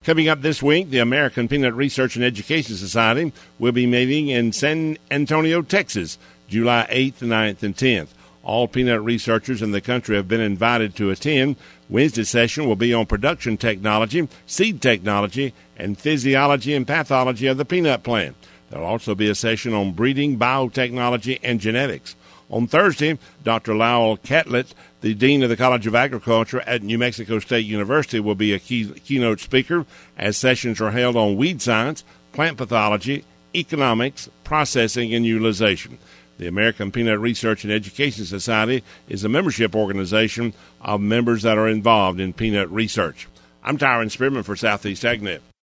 Coming up this week, the American Peanut Research and Education Society will be meeting in San Antonio, Texas, July 8th, 9th, and 10th. All peanut researchers in the country have been invited to attend. Wednesday session will be on production technology, seed technology, and physiology and pathology of the peanut plant. There will also be a session on breeding, biotechnology, and genetics. On Thursday, Dr. Lowell Catlett, the Dean of the College of Agriculture at New Mexico State University, will be a keynote speaker as sessions are held on weed science, plant pathology, economics, processing, and utilization. The American Peanut Research and Education Society is a membership organization of members that are involved in peanut research. I'm Tyron Spearman for Southeast AgNet.